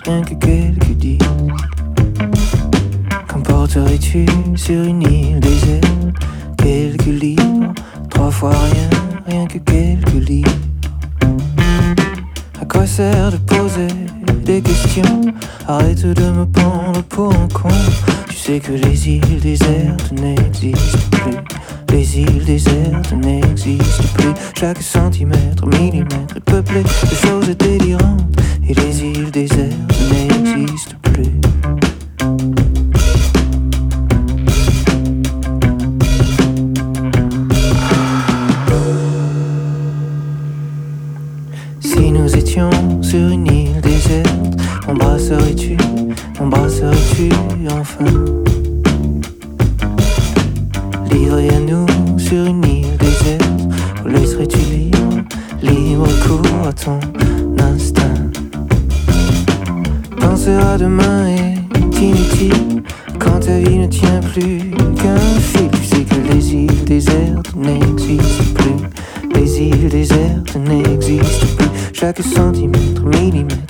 rien que quelques disent. Qu'emporterais-tu sur une île déserte? Quelques livres, 3 fois rien, rien que quelques livres. À quoi sert de poser des questions? Arrête de me prendre pour un con. Tu sais que les îles désertes n'existent plus. Les îles désertes n'existent plus. Chaque centimètre, millimètre est peuplé de choses délirantes. Et les îles désertes n'existent plus. Si nous étions sur une île déserte, m'embrasserais-tu enfin? Livré à nous sur une île déserte, où laisserais-tu libre cours à ton instinct? Penser à demain est inutile quand ta vie ne tient plus qu'un fil. Tu sais que les îles désertes n'existent plus. Les îles désertes n'existent plus. Chaque centimètre, millimètre